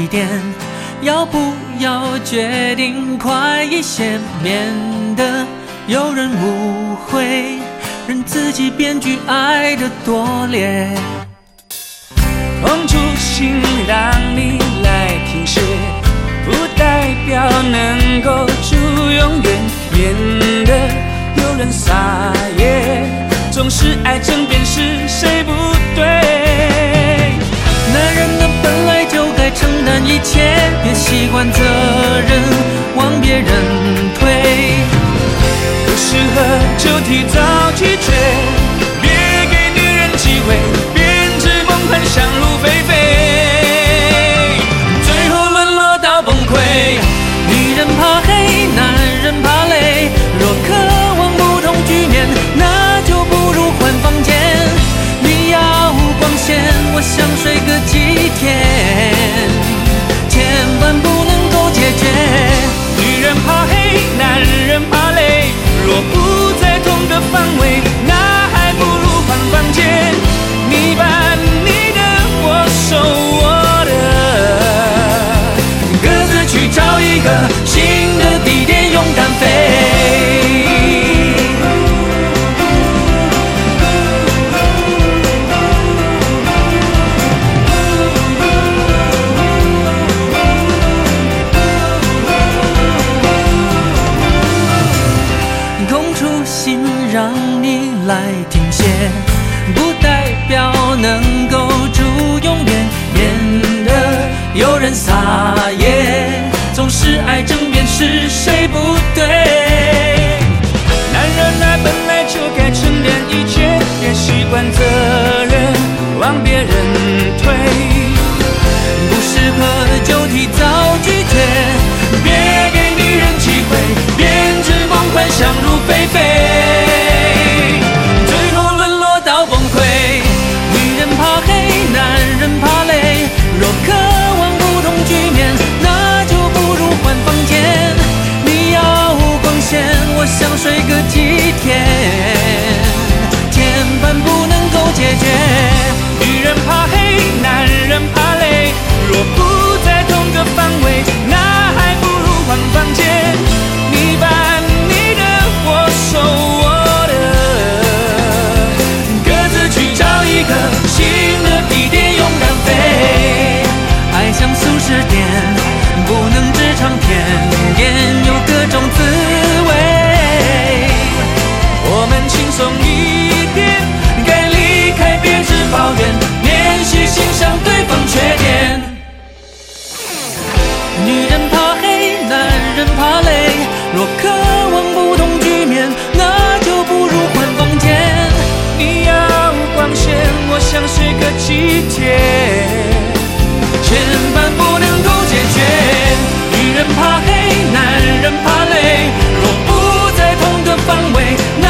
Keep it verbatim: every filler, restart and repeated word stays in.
几点？要不要决定快一些，免得有人误会，任自己编剧爱的多烈。 空出心让你来停歇，不代表能够住永远，免得有人撒野，总是爱争辩是谁不对。 男人呢本来就该承担一切，别习惯责任往别人推， 不适合就提早拒绝，别给女人机会编织梦幻想入非非，最后沦落到崩溃。 女人怕黑，男人怕累，若渴望不同局面，那就不如换房间。你要光鲜，我想睡个几天，千万不能够解决。 女人怕黑，男人怕累，若不在同个方位，那还不如换房间。你办你的，我守我的，各自去找一个新的地点，勇敢飞。 让你来停歇，不代表能够住永远，免得有人撒野，总是爱争辩是谁不对。 男人啊本来就该承担一切，别习惯责任往别人推， 不适合就提早拒绝， 别给女人机会编织梦幻想入非非。 若渴望不同局面，那就不如换房间。你要光鲜，我想睡个几天，千万不能够解决。 女人怕黑，男人怕累，若不在同个方位，那还不如换房间。你办你的，我守我的，各自去找一个新的地点，勇敢飞。 爱像速食店，不能只尝甜点，有各种滋味。 我们轻松一点，该离开别只抱怨，练习欣赏对方缺点。 女人怕黑，男人怕累，若渴望不同局面，那就不如换房间。 你要光鲜，我想睡个几天，千万不能够解决。女人怕黑，男人怕累，若不在同个方位。